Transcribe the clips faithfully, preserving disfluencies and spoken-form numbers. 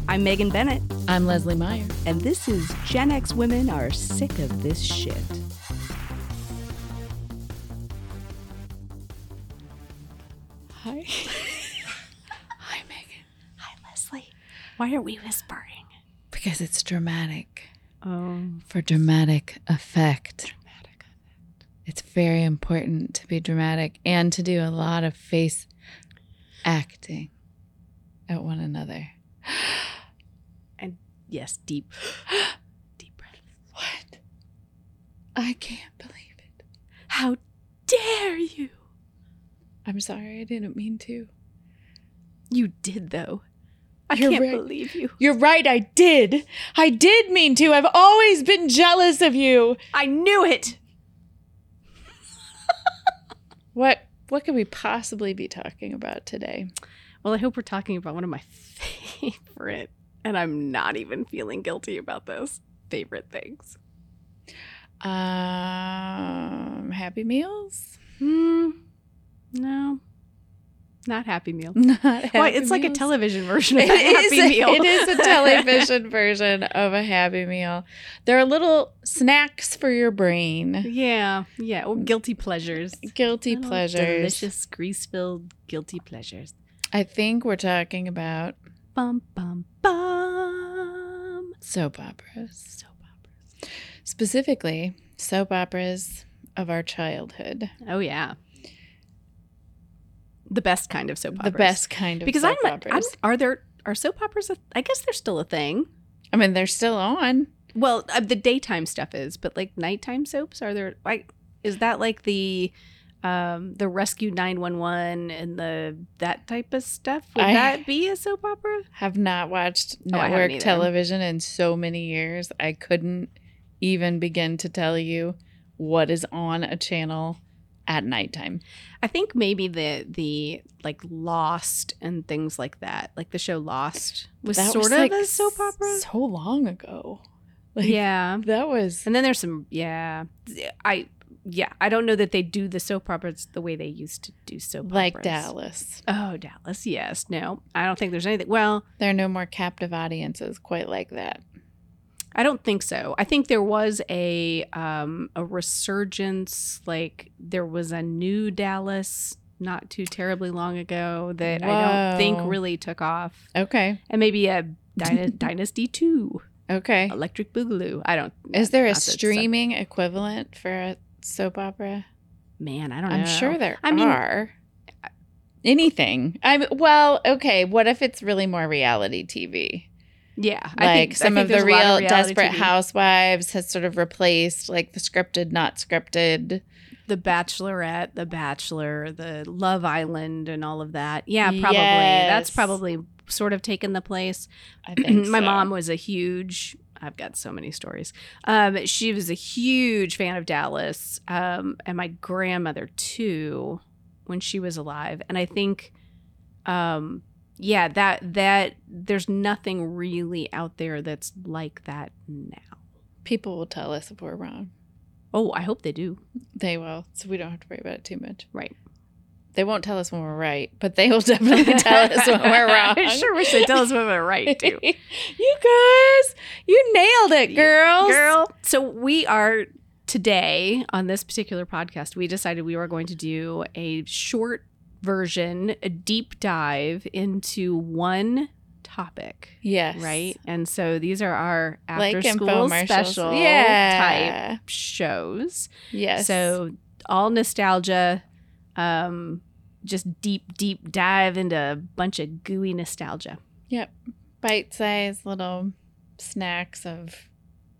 I'm Megan Bennett. I'm Leslie Meyer. And this is Gen X Women Are Sick of This Shit. Hi. Hi, Megan. Hi, Leslie. Why are we whispering? Because it's dramatic. Oh. For dramatic effect. Dramatic effect. It's very important to be dramatic and to do a lot of face acting at one another. And yes, deep, deep breath. What? I can't believe it. How dare you? I'm sorry, I didn't mean to. You did, though. I You're can't right. believe you. You're right, I did. I did mean to. I've always been jealous of you. I knew it. What what could we possibly be talking about today? Well, I hope we're talking about one of my favorite, and I'm not even feeling guilty about this, favorite things. Um, Happy Meals? Hmm. No. Not Happy Meal. Not Happy Well, it's like a Meals. television version of It a Happy is, Meal. It is a television version of a Happy Meal. There are little snacks for your brain. Yeah, yeah. Well, guilty pleasures. Guilty Little pleasures. Delicious, grease-filled guilty pleasures. I think we're talking about Bum, bum, bum. soap operas. Soap operas. Specifically, soap operas of our childhood. Oh, yeah. The best kind of soap operas. The best kind of because soap I'm, operas. I'm, are there, are soap operas, a, I guess they're still a thing. I mean, they're still on. Well, uh, the daytime stuff is, but like nighttime soaps, are there, like, is that like the, um, the Rescue nine one one and the, that type of stuff? Would I- that be a soap opera? Have not watched Oh, I haven't network either. television in so many years. I couldn't even begin to tell you what is on a channel at nighttime. I think maybe the the like Lost and things like that, like the show Lost, was That sort was, of like, a soap opera. So long ago. Like, Yeah, that was and then there's some yeah, I yeah I don't know that they do the soap operas the way they used to do soap like operas. Dallas. Oh, Dallas. Yes. No, I don't think there's anything. Well, There are no more captive audiences quite like that. I don't think so. I think there was a um a resurgence. Like there was a new Dallas not too terribly long ago that I don't think Whoa. really took off. Okay. And maybe a Dyna- Dynasty two, Okay. Electric Boogaloo. I don't. Is there a not that- streaming equivalent for a soap opera? Man, I don't know. I'm sure there I mean- are. Anything. I'm well, okay, what if it's really more reality T V? Yeah, I Like think, some I of think the there's a lot real of reality Desperate T V. Housewives has sort of replaced like the scripted, not scripted. The Bachelorette, The Bachelor, the Love Island, and all of that. Yeah, probably. Yes. That's probably sort of taken the place. I think My so. mom was a huge. I've got so many stories. Um, she was a huge fan of Dallas, um, and my grandmother too, when she was alive. And I think, um, yeah, that that there's nothing really out there that's like that now. People will tell us if we're wrong. Oh, I hope they do. They will, so we don't have to worry about it too much. Right. They won't tell us when we're right, but they will definitely tell us when we're wrong. I sure wish they tell us when we're right too. You guys, you nailed it, girls. Girl. So we are today on this particular podcast, we decided we were going to do a short version, a deep dive into one topic. Yes. Right. And so these are our after Like school infomercials. special Yeah. type shows. Yes. So all nostalgia, um, just deep, deep dive into a bunch of gooey nostalgia. Yep. Bite-sized little snacks of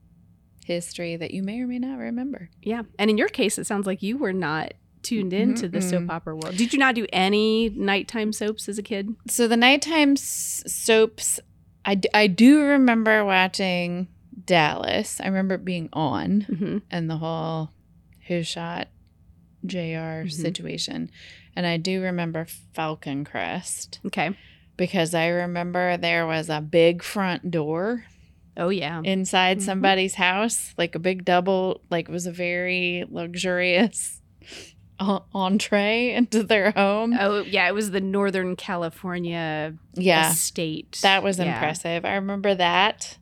history that you may or may not remember. Yeah. And in your case, it sounds like you were not tuned into the soap Mm-mm. opera world. Did you not do any nighttime soaps as a kid? So the nighttime s- soaps, I, d- I do remember watching Dallas. I remember it being on Mm-hmm. and the whole Who Shot J R Mhm. situation. And I do remember Falcon Crest Okay. because I remember there was a big front door Oh, yeah. inside Mhm. somebody's house, like a big double, like it was a very luxurious en- entree into their home. Oh, yeah. It was the Northern California Yeah, estate. that was Yeah. impressive. I remember that.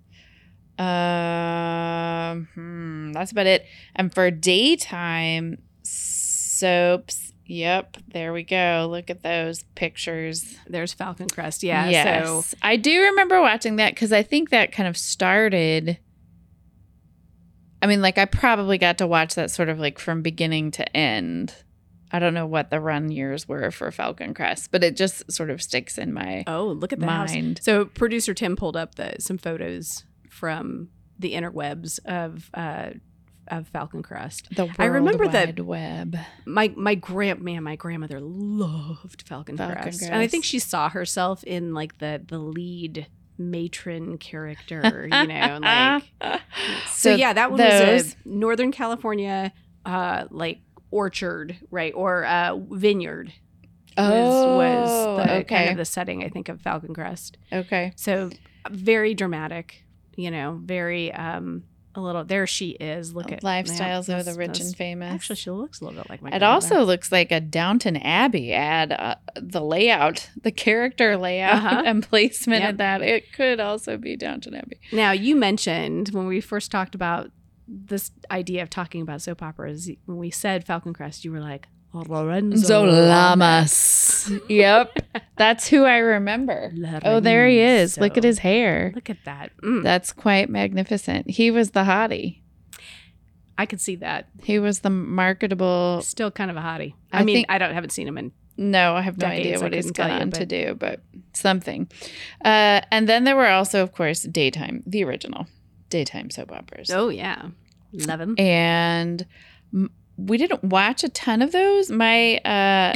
Um, hmm, that's about it. And for daytime soaps, yep, there we go. Look at those pictures. There's Falcon Crest. Yeah. Yes. So I do remember watching that because I think that kind of started. I mean, like, I probably got to watch that sort of like from beginning to end. I don't know what the run years were for Falcon Crest, but it just sort of sticks in my oh, look at the house. mind. So producer Tim pulled up the some photos from the interwebs of uh, of Falcon Crest. The World I remember that- Wide Web. My my grand man, my grandmother loved Falcon, Falcon Crest. Crest. And I think she saw herself in like the the lead matron character, you know, like so, yeah, that one those- was a Northern California uh like orchard, right? Or uh vineyard was, Oh, was the okay. kind of the setting, I think, of Falcon Crest. Okay. So very dramatic, you know, very um a little there she is. Look at Lifestyles yeah, of the that's- rich that's- and famous. Actually, she looks a little bit like my It grandmother. also looks like a Downton Abbey ad. Uh, the layout, the character layout Uh-huh. and placement Yep. of that. It could also be Downton Abbey. Now, you mentioned when we first talked about this idea of talking about soap operas, when we said Falcon Crest, you were like, Lorenzo Lamas. Yep. That's who I remember. Oh, there he is. Look at his hair. Look at that. Mm, That's quite magnificent. He was the hottie. I could see that. He was the marketable. Still kind of a hottie. I, I mean, think- I don't haven't seen him in. No, I have no Decades, idea I what he's couldn't tell gone you, on to but- do, but something. Uh, and then there were also, of course, daytime, the original daytime soap operas. Oh, yeah. Love him. And m- we didn't watch a ton of those. My, uh,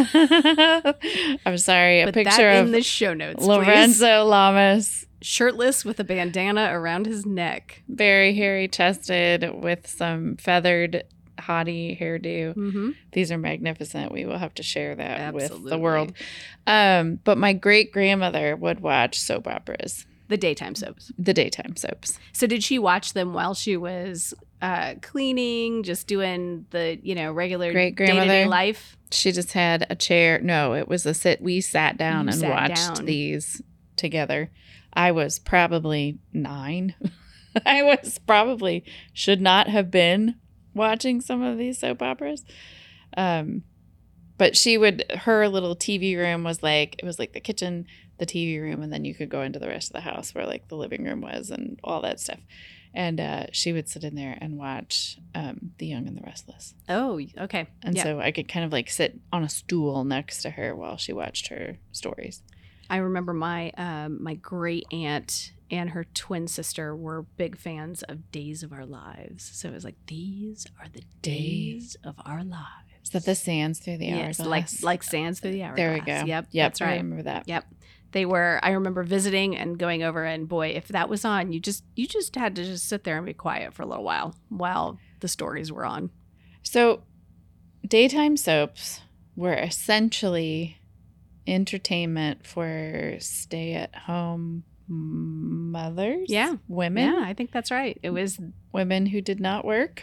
I'm sorry, a Put picture that of in the show notes, please. Lorenzo Lamas, Shirtless with a bandana around his neck. very hairy chested with some feathered haughty hairdo. Mm-hmm. These are magnificent. We will have to share that with the Absolutely. world. Um, but my great grandmother would watch soap operas, The daytime soaps. the daytime soaps. So did she watch them while she was uh, cleaning, just doing the, you know, regular Great day-to-day grandmother. life? She just had a chair. No, it was a sit. We sat down You and sat watched down. these together. I was probably nine. I was probably should not have been watching some of these soap operas. Um, but she would, her little T V room was like, it was like the kitchen, the T V room, and then you could go into the rest of the house where like the living room was and all that stuff. And uh, she would sit in there and watch um, The Young and the Restless. Oh, okay. And Yeah. so I could kind of like sit on a stool next to her while she watched her stories. I remember my um, my great aunt and her twin sister were big fans of Days of Our Lives. So it was like, these are the days of our lives. Is that the sands through the Yes, hourglass? like like sands through the hourglass. There we go. Yep, Yep, that's I right. remember that. Yep. They were, I remember visiting and going over, and boy, if that was on, you just you just had to just sit there and be quiet for a little while while the stories were on. So daytime soaps were essentially entertainment for stay-at-home mothers. Yeah. Women. Yeah, I think that's right. It was, Women who did not work.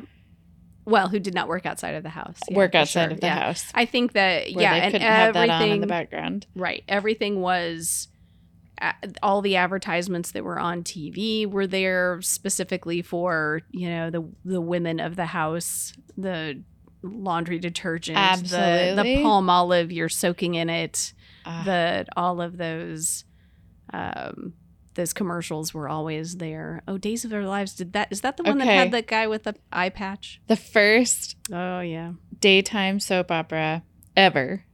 well, who did not work outside of the house. Yeah, work for outside sure. of the Yeah. house. I think that, Where yeah, they and couldn't have that everything, on in the background. right. Everything was, uh, all the advertisements that were on T V were there specifically for, you know, the the women of the house, the laundry detergent, the, Absolutely. the palm olive you're soaking in it, Ah, the all of those um those commercials were always there. Oh, Days of Our Lives. Did that is that the one that Okay. had the guy with the eye patch? the first Oh yeah. daytime soap opera ever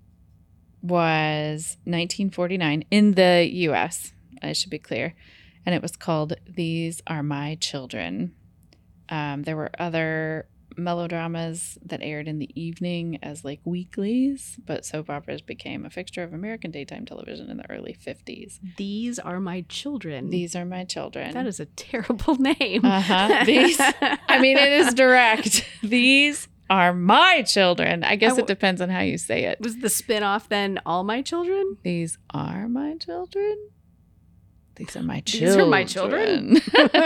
was nineteen forty-nine in the U S. I should be clear. And it was called These Are My Children. Um, there were other melodramas that aired in the evening as like weeklies, but soap operas became a fixture of American daytime television in the early fifties. These Are My Children. These Are My Children. That is a terrible name. Uh-huh. These, I mean, it is direct. These are my children. I guess I w- it depends on how you say it. Was the spin-off then All My Children? These are my children. These are my These children. are my children?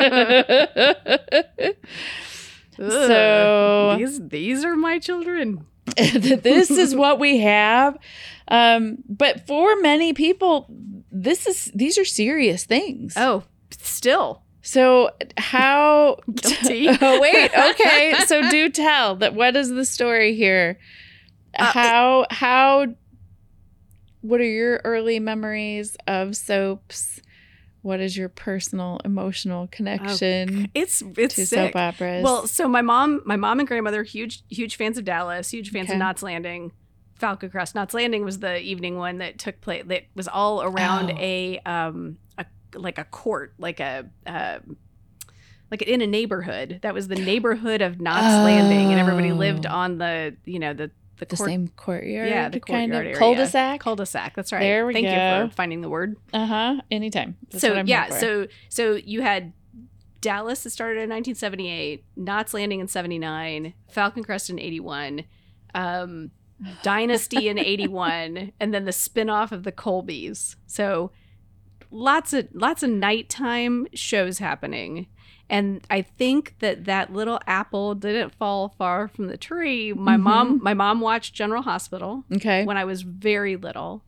So- Ugh. these these are my children. that this is what we have. Um, but for many people, this is these are serious things. Oh, still. So how? Guilty. Oh, wait. Okay. So do tell that. What is the story here? Uh, how how? What are your early memories of soaps? What is your personal emotional connection It's it's to sick. soap operas? Well, so my mom, my mom and grandmother, huge huge fans of Dallas, huge fans Okay. of Knots Landing, Falcon Crest. Knots Landing was the evening one that took place. That was all around Oh. a um a like a court, like a um like in a neighborhood. That was the neighborhood of Knots Landing, and everybody lived Oh. on the you know the the, the court, same courtyard. yeah the kind courtyard of area. cul-de-sac. Cul-de-sac. That's right. There we Thank go. you for finding the word. Uh huh. Anytime. That's so what I'm yeah, here for. so so you had Dallas that started in nineteen seventy-eight, Knots Landing in seventy-nine, Falcon Crest in eighty-one, um, Dynasty in eighty-one, and then the spinoff of the Colbys. So lots of lots of nighttime shows happening. And I think that that little apple didn't fall far from the tree. My Mhm. mom, my mom watched General Hospital Okay. when I was very little.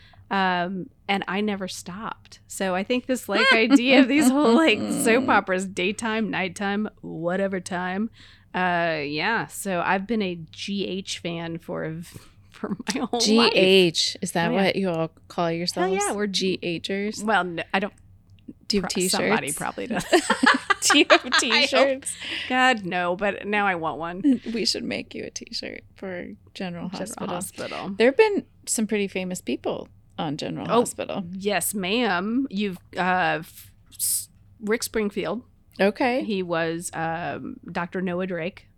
Um, and I never stopped. So I think this like idea of these whole like soap operas, daytime, nighttime, whatever time. Uh, yeah. So I've been a G H fan for for my whole G life. H. Is that Oh, yeah. what you all call yourselves? yeah, we're- G Hers. Well, no, I don't. Do you have pro- t-shirts? Somebody probably does. Do you have t-shirts? God, no, but now I want one. We should make you a t-shirt for General, General Hospital. Hospital. There have been some pretty famous people on General Oh. Hospital. Yes, ma'am. You've uh, f- s- Rick Springfield. Okay. He was um, Doctor Noah Drake.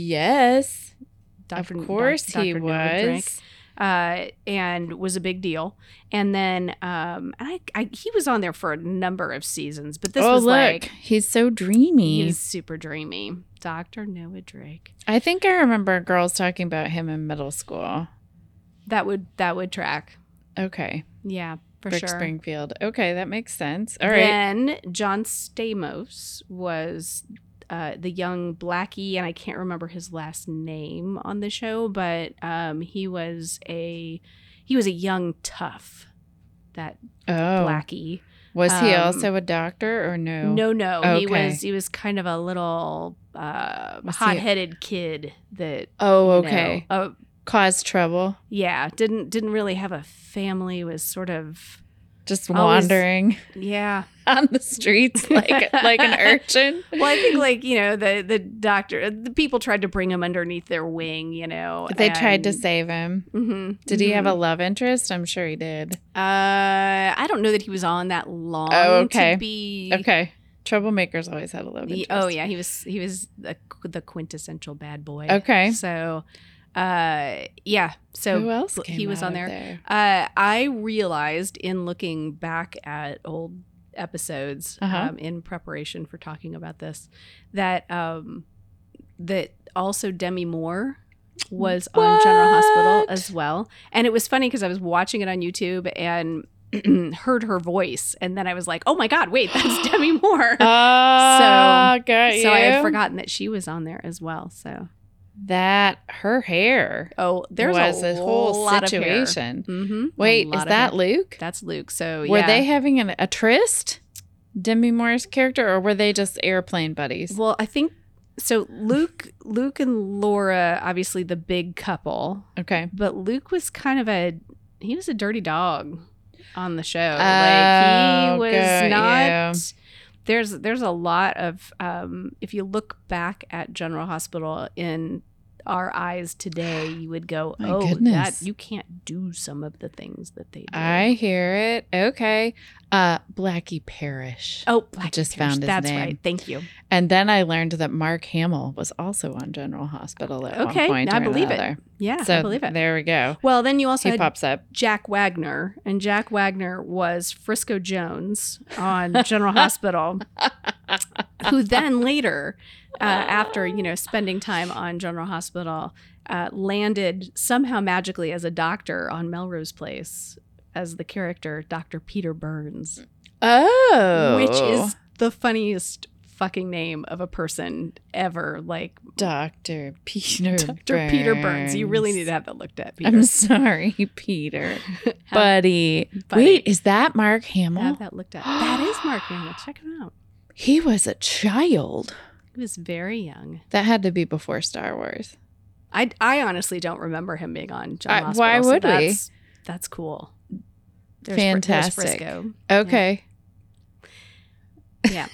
Yes. Doctor Of course Doc- he Doctor Noah Drake. was. Uh, and was a big deal. And then um, I, I, he was on there for a number of seasons, but this oh, was look. like He's so dreamy. he's super dreamy. Doctor Noah Drake. I think I remember girls talking about him in middle school. That would that would track. Okay. Yeah, for Rick sure. Springfield. Okay, that makes sense. All right. Then John Stamos was uh, the young Blackie, and I can't remember his last name on the show, but um, he was a he was a young tough. That Oh. Blackie. Was he um, also a doctor or no? No, no, he Okay. was he was kind of a little uh, Was he- hot-headed kid that. Oh, you okay. know, uh, Caused trouble. yeah, didn't didn't really have a family. Was sort of Just Always- wandering yeah. on the streets like like an urchin. Well, I think like you know the the doctor, the people tried to bring him underneath their wing. You know, They tried to and- save him. Mhm, Did he have a mhm. love interest? I'm sure he did. Uh, I don't know that he was on that long. Oh, okay. To be Okay. Troublemakers always had a love He- interest. oh yeah, he was he was the, the quintessential bad boy. Okay. So, uh, yeah. So Who else bl- came he was out on of there. Uh, I realized in looking back at old episodes Uh-huh. um, in preparation for talking about this that um, that also Demi Moore was on General Hospital What? as well, and it was funny because I was watching it on YouTube and heard her voice, and then I was like, "Oh my god, wait, that's Demi Moore!" Oh, got you. So I had forgotten that she was on there as well. So that her hair oh, there's was a, a whole lot situation. Of hair. Mm-hmm. Wait, is that Luke? That's Luke. So Were yeah. they having an, a tryst? Demi Moore's character, or were they just airplane buddies? Well, I think so. Luke, Luke and Laura, obviously the big couple, Okay. but Luke was kind of a he was a dirty dog on the show. Oh, like he was got not. you. There's there's a lot of um, if you look back at General Hospital in our eyes today, you would go, My oh, goodness. that you can't do some of the things that they do. I hear it. Okay. Uh, Blackie Parrish. oh, I Blackie just Parrish. found his That's name. right. Thank you. And then I learned that Mark Hamill was also on General Hospital at Okay, one point. I or believe it. another. Yeah, So I believe it. there we go. Well, then you also He had pops up. Jack Wagner, and Jack Wagner was Frisco Jones on General Hospital, who then later, uh, after you know spending time on General Hospital, uh, landed somehow magically as a doctor on Melrose Place as the character Doctor Peter Burns, Oh. which is the funniest fucking name of a person ever. Like Doctor Peter Doctor Burns. Peter Burns. You really need to have that looked at, Peter. I'm sorry, Peter. Have- Buddy. Buddy. Wait, is that Mark Hamill? Have that looked at. That is Mark Hamill. Check him out. He was a child. He was very young. That had to be before Star Wars. I, I honestly don't remember him being on General Uh, Hospital. why so would we? that's, That's cool. There's Fr- there's Fantastic. Frisco. Okay. Yeah.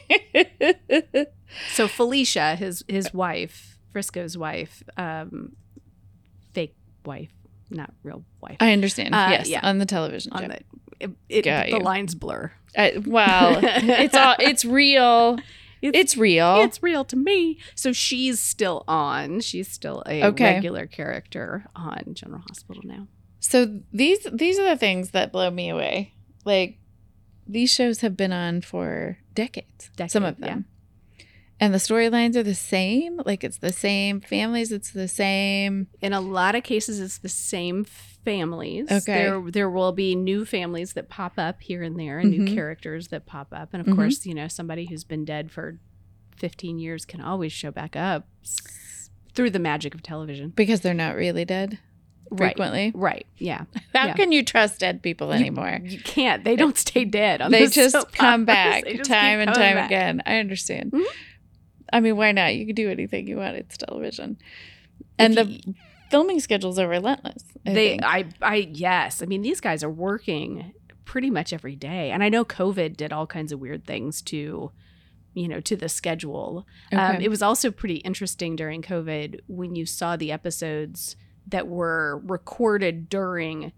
So Felicia, his his wife, Frisco's wife, um, fake wife, not real wife. I understand. Uh, yes, yeah. on the television On show. the it, it, Got the you. lines blur. Uh, well, it's all it's real. It's, It's real. it's real to me. So she's still on. She's still a Okay. regular character on General Hospital now. So these these are the things that blow me away. Like these shows have been on for decades. some of Decade, them. And the storylines are the same. Like it's the same families. It's the same. In a lot of cases, it's the same families. Okay. There, there will be new families that pop up here and there, and Mhm. new characters that pop up. And of Mhm. course, you know, somebody who's been dead for fifteen years can always show back up s- through the magic of television. Because they're not really dead frequently. Right. Right. Yeah. How Yeah. can you trust dead people anymore? You, you can't. They don't stay dead. On They the just soap come operas. back They just time keep and coming time back. again. I understand. Mhm. I mean, why not? You can do anything you want. It's television. And If the you- filming schedules are relentless. I they think. I I yes. I mean, these guys are working pretty much every day. And I know COVID did all kinds of weird things to, you know, to the schedule. Um, Okay. it was also pretty interesting during COVID when you saw the episodes that were recorded during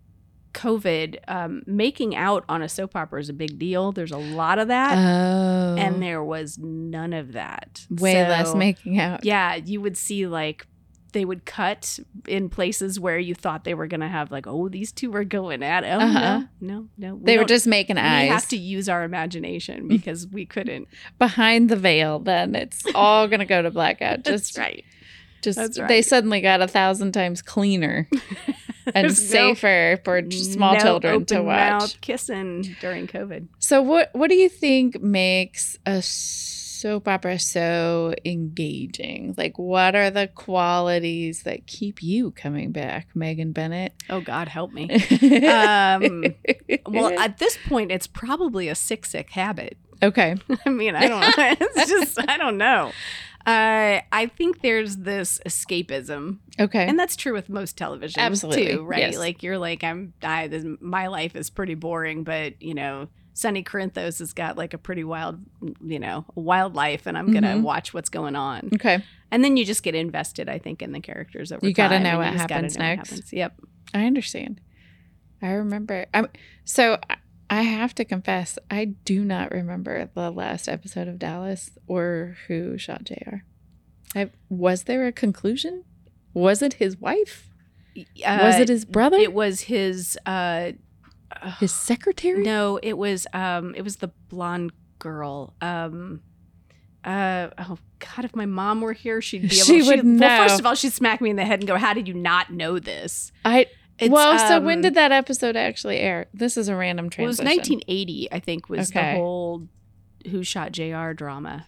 COVID. Um, making out on a soap opera is a big deal. There's a lot of that. Oh. And there was none of that. way So, less making out. Yeah, you would see like they would cut in places where you thought they were going to have like, oh, these two are going at it. Oh, Uh-huh. no, no, no. we They were don't- just making We eyes. have to use our imagination because we couldn't. Behind the veil, then it's all going to go to blackout. Just, That's right. just That's right. they suddenly got a thousand times cleaner and There's no- safer for small no children to open watch. mouth kissing during COVID. So what what do you think makes a soap opera so engaging? Like what are the qualities that keep you coming back, Megan Bennett? Oh God, help me. Um, Well, at this point, it's probably a sick, sick habit. okay. I mean, I don't know. It's just, I don't know. Uh, I think there's this escapism, Okay. and that's true with most television, Absolutely, too, right? yes. Like you're like, I'm, I, this, my life is pretty boring, but you know, Sonny Corinthos has got like a pretty wild, you know, wild life, and I'm gonna Mhm. watch what's going on, okay. and then you just get invested, I think, in the characters over You gotta time, know and what you just gotta happens know what next. happens. Yep. I understand. I remember. I'm, so I- I have to confess, I do not remember the last episode of Dallas or who shot J R. I, was there a conclusion? Was it his wife? was Uh, it his brother? It was his. Uh, his secretary? No, it was um it was the blonde girl. Um uh oh God, if my mom were here, she'd be able She to would Well, know. first of all, she'd smack me in the head and go, how did you not know this? I It's, well, so when um, did that episode actually air? This is a random well, it was transition. nineteen eighty, I think, was Okay. the whole Who Shot J R drama.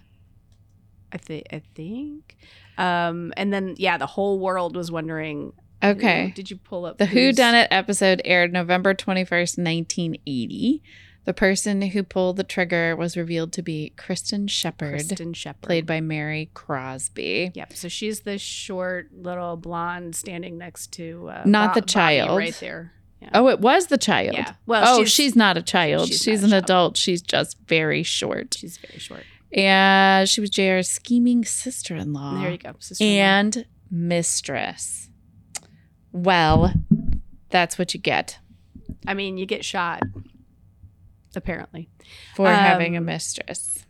I think I think. Um and then yeah, the whole world was wondering Okay. who- did you pull up The Who who's- Done It episode aired November twenty-first, nineteen eighty. The person who pulled the trigger was revealed to be Kristen Shepard, Kristen Shepard. played by Mary Crosby. Yep. So she's the short little blonde standing next to uh, Not the Bobby child. right there. Yeah. Oh, it was the child. Yeah. Well, oh, she's, she's, not a child. she's She's, not a an child. adult. She's just very short. she's very short. And she was J R's scheming sister-in-law. There you go. Sister And mistress. Well, that's what you get I mean, you get shot. Apparently, for Um, having a mistress.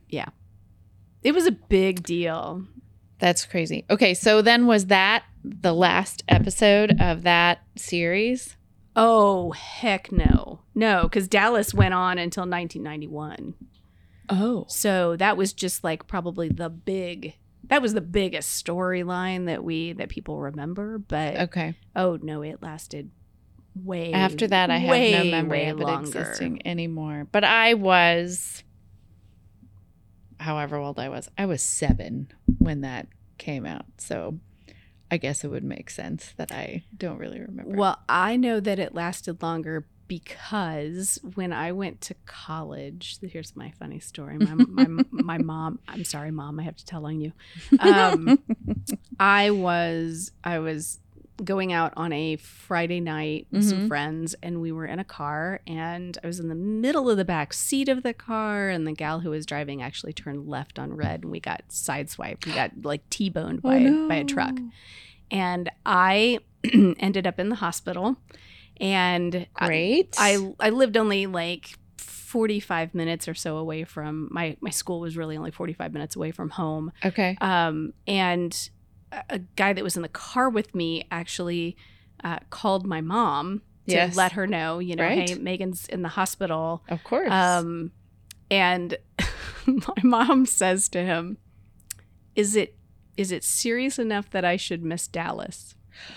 it was a big deal. That's crazy. Okay, so then was that the last episode of that series? Oh heck no, no, because Dallas went on until nineteen ninety-one. Oh. So that was just like probably the big. That was the biggest storyline that we that people remember. But Okay. oh no, it lasted way After that, I have way, no memory way of it longer. existing anymore. But I was, however old I was. I was seven when that came out. So I guess it would make sense that I don't really remember. Well, I know that it lasted longer because when I went to college, here's my funny story. My my, my mom, I'm sorry, Mom, I have to tell on you. Um, I was I was going out on a Friday night with mm-hmm. some friends, and we were in a car, and I was in the middle of the back seat of the car, and the gal who was driving actually turned left on red, and we got sideswiped. We got like T-boned by, oh, no. by a truck. And I ended up in the hospital. And Great. I, I I lived only like forty-five minutes or so away from my my school was really only forty-five minutes away from home. Okay. Um, and a guy that was in the car with me actually uh, called my mom to yes. let her know, you know, right. hey, Megan's in the hospital. Of course. Um, and my mom says to him, "Is it is it serious enough that I should miss Dallas?"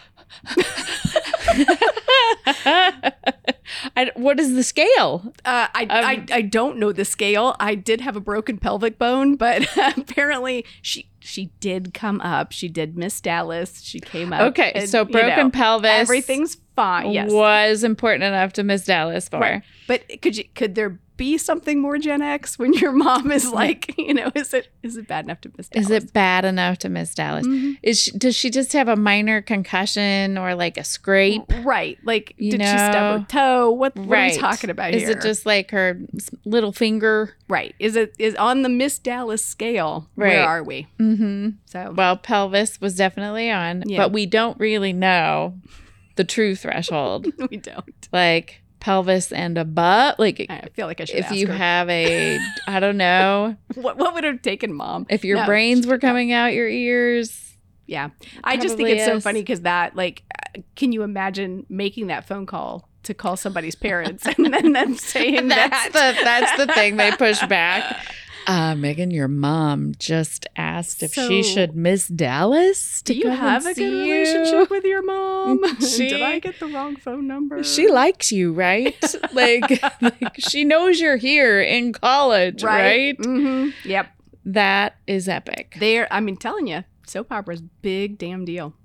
I, what is the scale? Uh, I, um, I I don't know the scale. I did have a broken pelvic bone, but apparently she she did come up. She did miss Dallas. She came up. Okay, and, so broken you know, pelvis. Everything's fine. Yes, was important enough to miss Dallas for. Right. But could you could there be something more Gen X when your mom is like, you know, is it is it bad enough to miss Dallas? Is it bad enough to miss Dallas? Mm-hmm. Is she, does she just have a minor concussion or like a scrape? Right. Like, you did know? she stub her toe? What, what right. are we talking about is here? Is it just like her little finger? Right. Is it is on the Miss Dallas scale? Right. Where are we? Mm-hmm. So well, pelvis was definitely on, yeah. but we don't really know the true threshold. We don't. Like pelvis and a butt. Like I feel like I should if ask you her. have a, I don't know. what what would have taken Mom? If your no, brains were coming out your ears. Yeah. I just think it's is. so funny because that, like, can you imagine making that phone call to call somebody's parents and then them saying that's that? The, that's the thing they push back. Uh, Megan, your mom just asked if so, she should miss Dallas. To do you have a good you? relationship with your mom? She, Did I get the wrong phone number? She likes you, right? like, like she knows you're here in college, right? right? Mm-hmm. Yep. That is epic. They're, I mean, telling you, soap opera's big damn deal.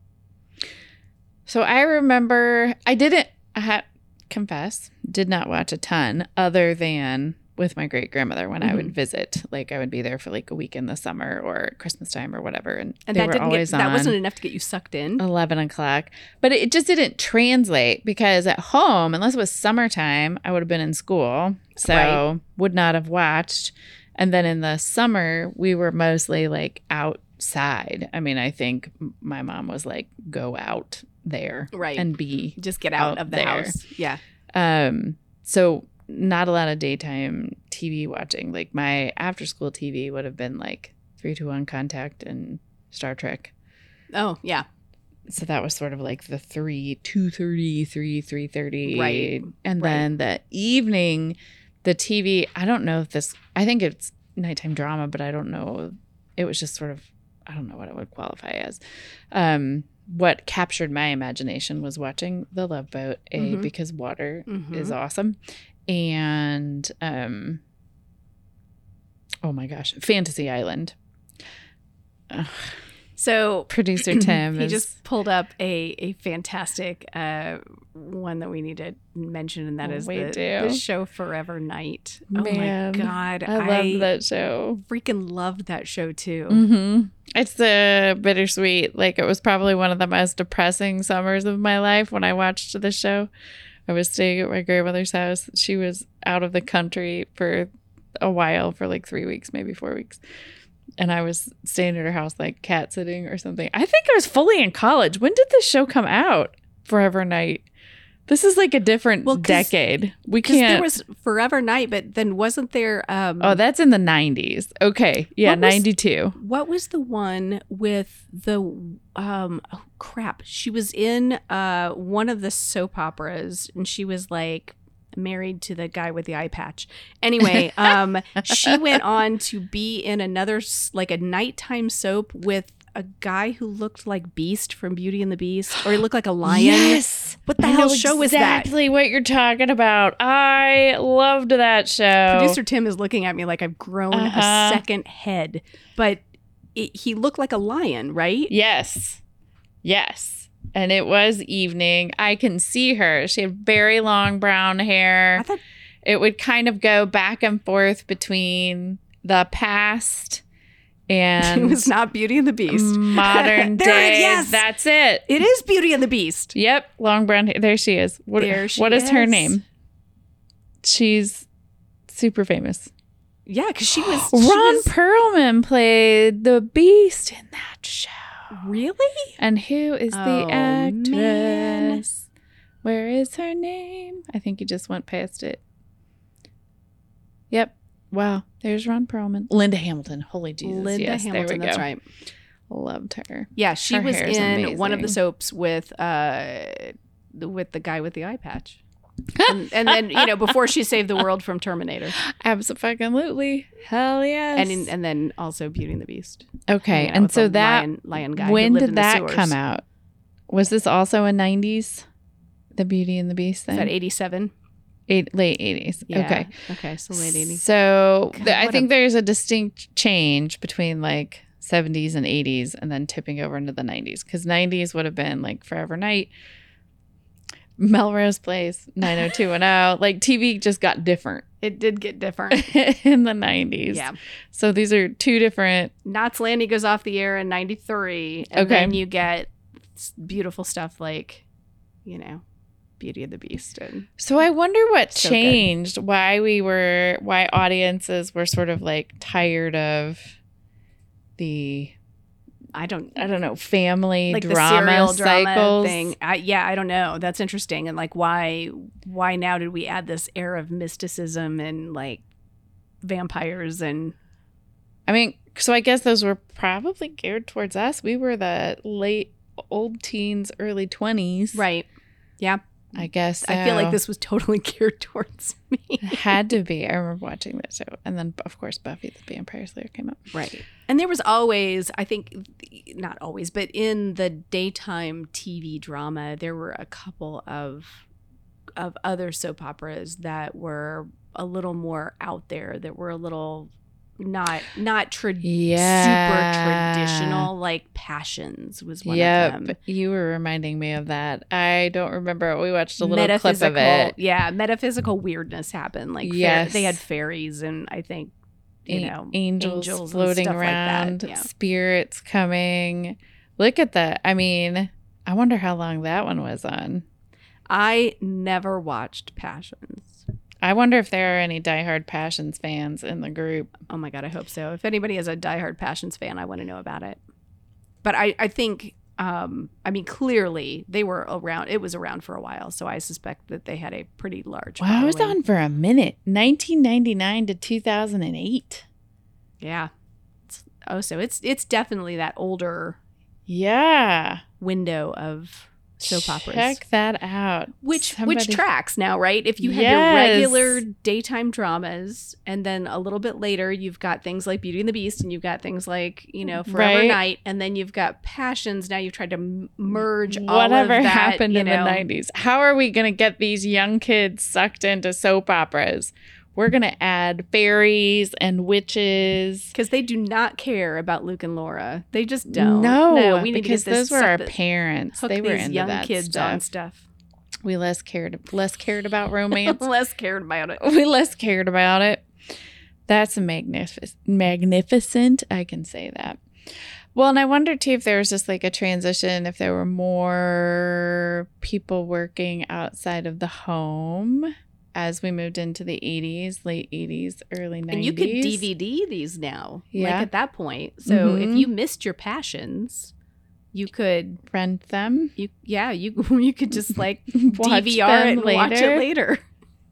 So I remember, I didn't, I ha- confess, did not watch a ton other than with my great grandmother when mm-hmm. I would visit. Like I would be there for like a week in the summer or Christmas time or whatever. And, and they that were didn't always get, on that wasn't enough to get you sucked in. eleven o'clock. But it just didn't translate because at home, unless it was summertime, I would have been in school. So right. would not have watched. And then in the summer, we were mostly like outside. I mean, I think my mom was like, go out there right. and be just get out, out of the there. house. Yeah. Um. So not a lot of daytime T V watching. Like my after school T V would have been like three two one Contact and Star Trek. Oh, yeah. So that was sort of like the three, two thirty, three, three thirty. Right. And right. then the evening, the T V, I don't know if this, I think it's nighttime drama, but I don't know. It was just sort of, I don't know what it would qualify as. Um, what captured my imagination was watching The Love Boat, A, mm-hmm. because water mm-hmm. is awesome. And, um, oh my gosh, Fantasy Island. Ugh. So producer Tim he is, just pulled up a a fantastic uh, one that we need to mention, and that is the, the show Forever Night. Man, oh my god, I love I that show. Freaking loved that show too. Mm-hmm. It's the bittersweet. Like it was probably one of the most depressing summers of my life when I watched the show. I was staying at my grandmother's house. She was out of the country for a while, for like three weeks, maybe four weeks. And I was staying at her house, like cat sitting or something. I think I was fully in college. When did this show come out? Forever Night. This is like a different well, decade. We can't. There was Forever Night, but then wasn't there? Um, oh, that's in the nineties. Okay, yeah, what was, ninety-two. What was the one with the? Um, oh crap! She was in uh, one of the soap operas, and she was like married to the guy with the eye patch. Anyway, um, she went on to be in another like a nighttime soap with a guy who looked like Beast from Beauty and the Beast, or he looked like a lion. Yes. What the I hell know show was that? Exactly what you're talking about. I loved that show. Producer Tim is looking at me like I've grown Uh-huh. a second head, but it, he looked like a lion, right? Yes. Yes. And it was evening. I can see her. She had very long brown hair. I thought It would kind of go back and forth between the past and it was not Beauty and the Beast. modern There it- day. yes. That's it. It is Beauty and the Beast. Yep. Long brown hair. There she is. What, There she what is her is. name? She's super famous. Yeah, because she was she Ron was- Perlman played the Beast in that show. Really? And who is the Oh, actress? man. Where is her name? I think you just went past it. Yep. Wow. There's Ron Perlman. Linda Hamilton. Holy Jesus. Linda yes, Hamilton. There we That's go. right. Loved her. Yeah, she Her was hair's in one of the amazing. soaps with uh the- with the guy with the eye patch. and, and then you know before she saved the world from Terminator, Absolutely. Hell yes. and in, and then also Beauty and the Beast. okay. You know, and with so the that lion, lion guy. who when lived did in the that sewers. come out? Was this also a nineties? The Beauty and the Beast Is thing? that eighty-seven? Eight, late eighties. Yeah. Okay. Okay. So late eighties. So God, th- I what think a- there's a distinct change between like seventies and eighties and then tipping over into the nineties, because nineties would have been like Forever Night, Melrose Place, nine oh two one oh. Like T V just got different It did get different. in the nineties. Yeah. So these are two different. Knots Landing goes off the air in ninety-three, and Okay. then you get s- beautiful stuff like, you know, Beauty and the Beast, and So I wonder what So good. changed, why we were, why audiences were sort of like tired of the, I don't I don't know, family like the drama serial drama cycles. thing. I, yeah, I don't know. That's interesting, and like why why now did we add this air of mysticism and like vampires and I mean, so I guess those were probably geared towards us. We were the late old teens, early twenties. right? Yeah, I guess. I feel like so. this was totally geared towards me. had to be. I remember watching that show. And then, of course, Buffy the Vampire Slayer came out. Right. And there was always, I think, not always, but in the daytime T V drama, there were a couple of of other soap operas that were a little more out there, that were a little not not tra- Yeah. super traditional, like Passions was one Yep. of them. You were reminding me of that. I don't remember. We watched a little clip Metaphysical, of it. yeah, metaphysical weirdness happened. Like, fair- Yes. they had fairies, and I think you A- know angels, angels and floating stuff like that, around, yeah. spirits coming. Look at that. I mean, I wonder how long that one was on. I never watched Passions. I wonder if there are any diehard Passions fans in the group. Oh my God, I hope so. If anybody is a diehard Passions fan, I want to know about it. But I, I think, um, I mean, clearly they were around. It was around for a while, so I suspect that they had a pretty large. Wow, I was following. on for a minute. nineteen ninety-nine to two thousand eight. Yeah. It's, oh, so it's it's definitely that older Yeah. window of soap operas. Check that out. Which Somebody- which tracks now, right? If you have Yes. your regular daytime dramas, and then a little bit later you've got things like Beauty and the Beast, and you've got things like, you know, Forever Right. Night, and then you've got Passions. Now you've tried to m- merge all Whatever of that, happened you in know. the nineties. How are we going to get these young kids sucked into soap operas? We're going to add fairies and witches. Because they do not care about Luke and Laura. They just don't. No, we need because to get this those were our stuff that- parents. hook They were these into young that kids stuff. on stuff. We less cared less cared about romance. Less cared about it. We less cared about it. That's magnific- magnificent. I can say that. Well, and I wonder too if there was just like a transition, if there were more people working outside of the home as we moved into the eighties, late eighties, early nineties. And you could D V D these now, like Yeah. at that point. So Mhm. if you missed your Passions, you could, rent them, you yeah, you you could just like watch D V R it them and watch it later. later.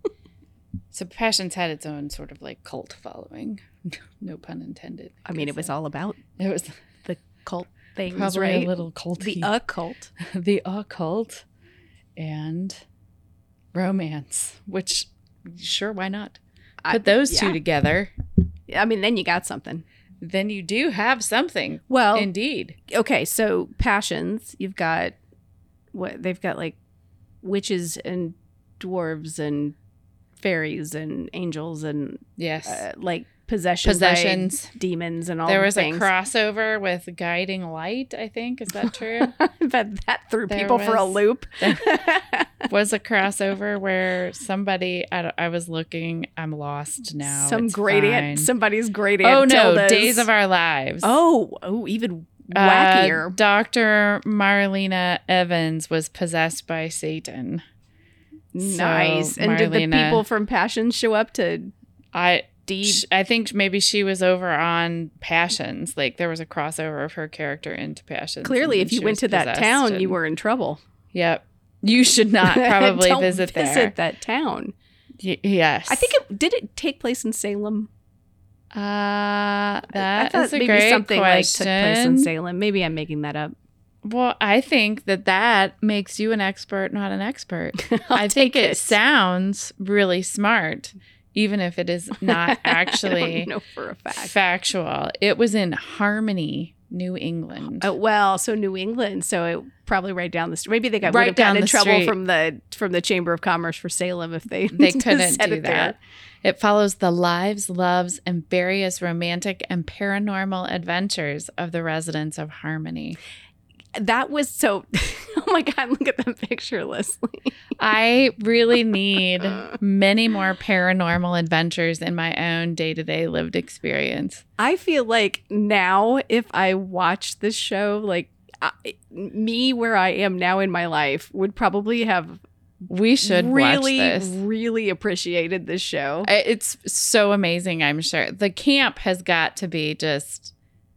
So Passions had its own sort of like cult following. No pun intended. I mean, it was all about It was the cult things, probably right? a little culty. The occult. the occult and romance, which sure, why not? I- Put those two yeah. together. I mean, then you got something. then you do have something. Well, Indeed. okay, so passions, you've got what they've got like witches and dwarves and fairies and angels and Yes. uh, like possession Possessions. by demons and all There the was things. a crossover with Guiding Light, I think. Is that true? but that threw There people for a was- loop. Was a crossover where somebody, I, don't- I was looking, I'm lost now. Some It's great fine. aunt, somebody's great Oh aunt. no, Tilda's- Days of Our Lives. Oh, oh, even Uh, wackier. Doctor Marlena Evans was possessed by Satan. Nice. So, And did the Marlena- people from Passion show up to I deed? sh- I think maybe she was over on Passions. Like there was a crossover of her character into Passions. Clearly, and if you she went was to that possessed town, you and- were in trouble. Yep. You should not probably Don't visit there. visit that town. Y- yes. I think it did. It take place in Salem. Uh, I that thought is a maybe great something question. like took place in Salem. Maybe I'm making that up. Well, I think that that makes you an expert, not an expert. I'll I think take it, sounds really smart, even if it is not I actually don't know for a fact. factual. It was in Harmony, New England. Oh, well, so New England, so it probably right down the street. Maybe they got Right would have gotten down in the trouble street. from the from the Chamber of Commerce for Salem if they They couldn't said do it there. that. It follows the lives, loves, and various romantic and paranormal adventures of the residents of Harmony. That was so. Oh my God! Look at that picture, Leslie. I really need many more paranormal adventures in my own day-to-day lived experience. I feel like now, if I watch this show, like I, me where I am now in my life, would probably have We should really, watch this. really appreciated this show. I- It's so amazing, I'm sure. The camp has got to be just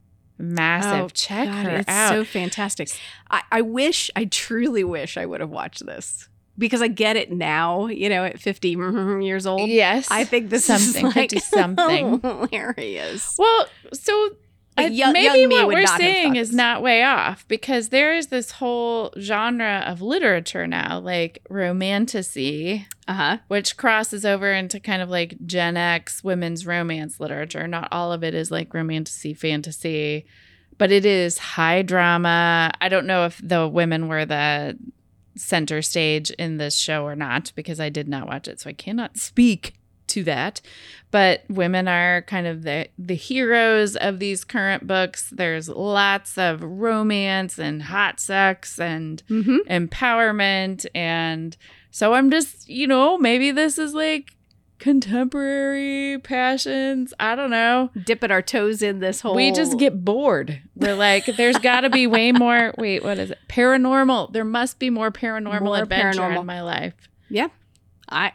massive. Oh, Check God, her it's out. so fantastic. I, I wish, I truly wish I would have watched this because I get it now, you know, at fifty years old. yes. I think this something, is like fifty-something. hilarious. Well, so Like, I- young- maybe young me what would we're not have saying thought is this. not way off because there is this whole genre of literature now, like romantasy, Uh huh. which crosses over into kind of like Gen X women's romance literature. Not all of it is like romantasy, fantasy, but it is high drama. I don't know if the women were the center stage in this show or not because I did not watch it, so I cannot speak to that. But women are kind of the the heroes of these current books. There's lots of romance and hot sex and Mm-hmm. empowerment, and so I'm just, you know, maybe this is like contemporary passions. I don't know. Dipping our toes in this whole. We just get bored. We're like, there's got to be way more. Wait, what is it? Paranormal. There must be more paranormal More adventure paranormal. in my life. Yeah. I.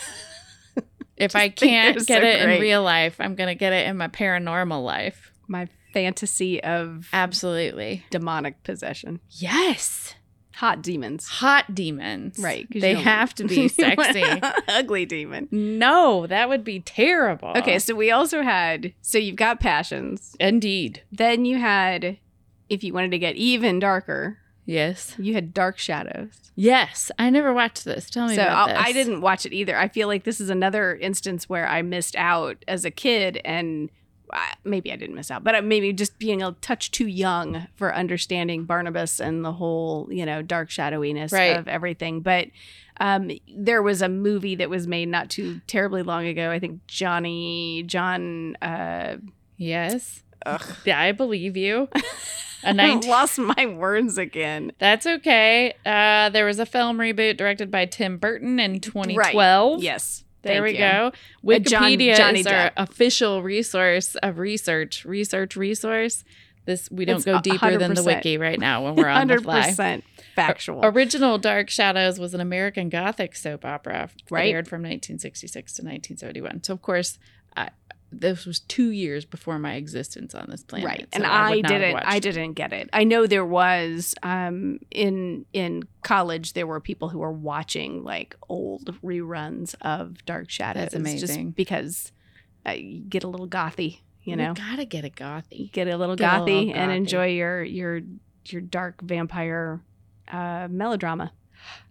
If I think can't they're get so it great. in real life, I'm gonna get it in my paranormal life. My fantasy of Absolutely. demonic possession. Yes. Hot demons. Hot demons. Right. 'cause you They don't- have to be sexy. Ugly demon. No, that would be terrible. Okay, so we also had, so you've got passions. Indeed. Then you had, if you wanted to get even darker, Yes. you had Dark Shadows. Yes. I never watched this. Tell me So about I, this. I didn't watch it either. I feel like this is another instance where I missed out as a kid, and I- maybe I didn't miss out, but I- maybe just being a touch too young for understanding Barnabas and the whole, you know, dark shadowiness Right. of everything. But um, there was a movie that was made not too terribly long ago. I think Johnny John. Uh, Yes. ugh. Yeah, I believe you. A I nineteen. lost my words again. That's okay. Uh, there was a film reboot directed by Tim Burton in twenty twelve. Yes. There Thank we you. go. Uh, John- Wikipedia Johnny is our Depp. official resource of research. Research resource. This we don't It's go a- deeper than the one hundred percent. wiki right now when we're on the fly. one hundred percent factual. Original Dark Shadows was an American Gothic soap opera that Right. aired from nineteen sixty-six to nineteen seventy-one. So of course, I, this was two years before my existence on this planet. Right. so And would I, not have didn't watched I it. didn't get it. I know there was um in in college there were people who were watching like old reruns of Dark Shadows. That's amazing. Just because uh, you get a little gothy, you know. We gotta get a gothy. Get a little Get a gothy little and gothy. enjoy your your your dark vampire uh melodrama.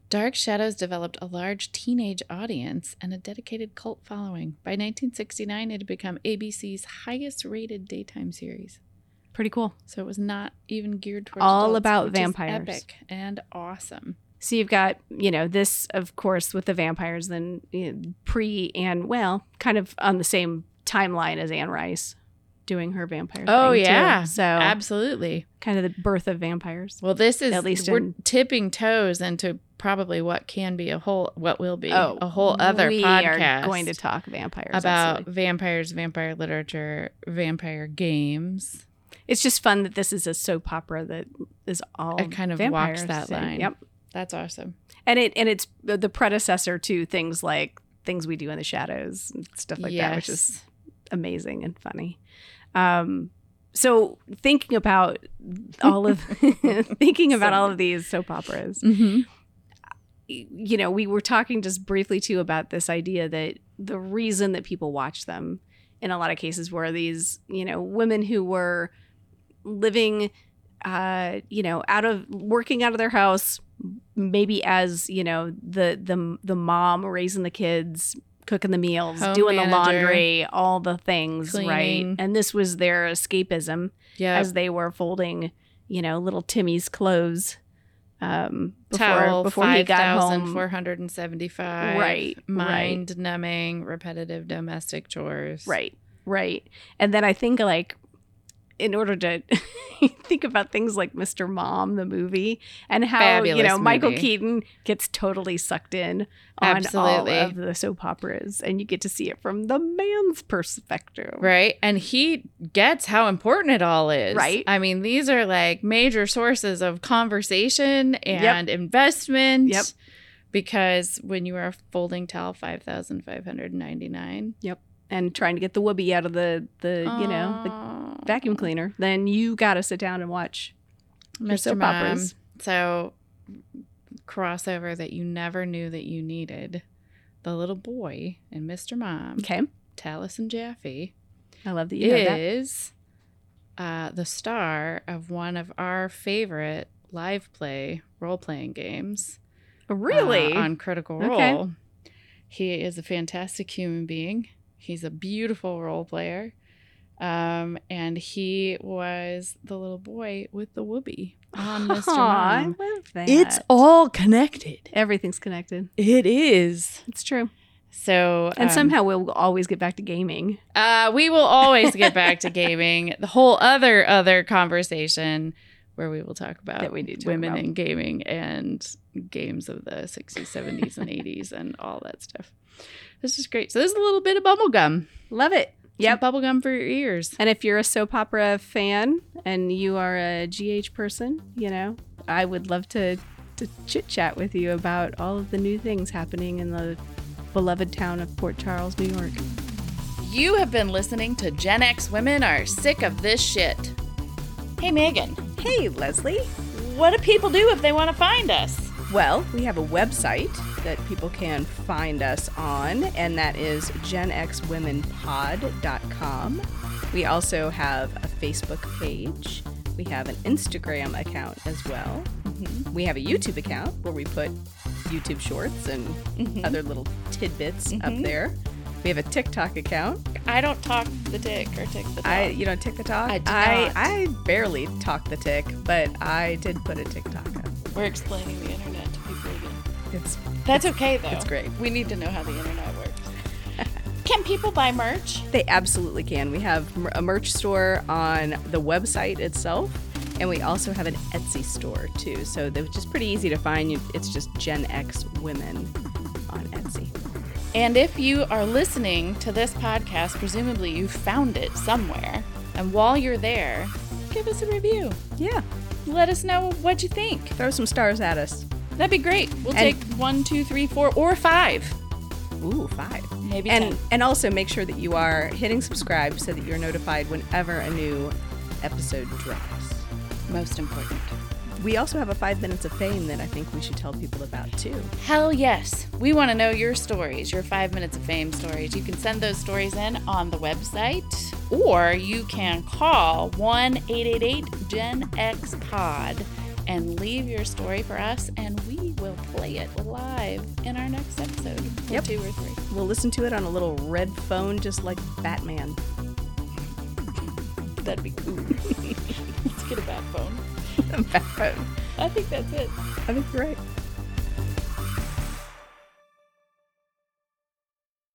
Dark Shadows developed a large teenage audience and a dedicated cult following. By nineteen sixty-nine, it had become A B C's highest-rated daytime series. Pretty cool. So it was not even geared towards All adults, about which vampires. is epic and awesome. So you've got, you know, this, of course, with the vampires, then you know, pre and, well, kind of on the same timeline as Anne Rice doing her vampire Oh, thing, yeah. too. So Absolutely. kind of the birth of vampires. Well, this is, At least we're in- tipping toes into probably what can be a whole, what will be Oh, a whole other we podcast. are going to talk vampires. about absolutely. vampires, vampire literature, vampire games. It's just fun that this is a soap opera that is all It kind of vampires. walks that So, line. Yep. That's awesome. And it and it's the predecessor to things like Things We Do in the Shadows and stuff like that, which is amazing and funny. Um, so thinking about all of thinking about all of these soap operas, Mm-hmm. you know, we were talking just briefly too about this idea that the reason that people watch them in a lot of cases were these, you know, women who were living, uh, you know, out of working out of their house, maybe as, you know, the the the mom raising the kids, cooking the meals, Home doing manager, the laundry, all the things, cleaning. right? And this was their escapism Yeah. as they were folding, you know, little Timmy's clothes um, before Towel, before he got home. four hundred seventy-five. Right, Mind numbing, repetitive domestic chores. Right, right. And then I think like in order to think about things like Mister Mom, the movie, and how, Fabulous you know, Michael movie. Keaton gets totally sucked in on Absolutely. all of the soap operas, and you get to see it from the man's perspective. Right. And he gets how important it all is. Right. I mean, these are like major sources of conversation and investment. Yep. Because when you are folding towel five thousand five hundred ninety-nine. Yep. And trying to get the whoopee out of the, the you know, the vacuum cleaner, then you got to sit down and watch your Mister soap Mom. operas. So, crossover that you never knew that you needed. The little boy in Mister Mom, Okay. Taliesin Jaffe, I love that you know that. is uh, the star of one of our favorite live play role-playing games. Really? uh, on Critical Role. Okay. He is a fantastic human being. He's a beautiful role player. Um, and he was the little boy with the whoopee on Mister Aw, I Mom. love that. It's all connected. Everything's connected. It is. It's true. So, And um, somehow we'll always get back to gaming. uh, we will always get back to gaming. The whole other other conversation where we will talk about That we do talk women about. in gaming and games of the sixties, seventies, and eighties and all that stuff. This is great. So there's a little bit of bubblegum. Love it. Yep. Yep. Bubblegum for your ears. And if you're a soap opera fan and you are a G H person, you know, I would love to, to chit chat with you about all of the new things happening in the beloved town of Port Charles, New York. You have been listening to Gen X Women Are Sick of This Shit. Hey, Megan, Hey, Leslie. what do people do if they want to find us? Well, we have a website that people can find us on, and that is gen x women pod dot com. We also have a Facebook page. We have an Instagram account as well. Mm-hmm. We have a YouTube account where we put YouTube shorts and Mm-hmm. other little tidbits up Mhm. there. We have a TikTok account. I don't talk the tick or tick the dog. I, you don't tick the talk? I do I, not. I barely talk the tick, but I did put a TikTok up. We're explaining the internet to people again. It's That's okay, though. it's great. We need to know how the internet works. Can people buy merch? They absolutely can. We have mer- a merch store on the website itself, and we also have an Etsy store too. So they're just pretty easy to find. You- It's just Gen X Women on Etsy. And if you are listening to this podcast, presumably you found it somewhere. And while you're there, give us a review. Yeah, Let us know what you think. throw some stars at us. That'd be great. We'll And- take one, two, three, four, or five. Ooh, five. Maybe And ten. and also make sure that you are hitting subscribe so that you're notified whenever a new episode drops. Most important. We also have a five minutes of fame that I think we should tell people about too. Hell yes. We want to know your stories, your five minutes of fame stories. You can send those stories in on the website, or you can call one eight eight eight Gen X Pod and leave your story for us, and we will play it live in our next episode. Or Yep. two or three. We'll listen to it on a little red phone, just like Batman. That'd be cool. Let's get a bat phone. Bat phone. I think that's it. I think you're right.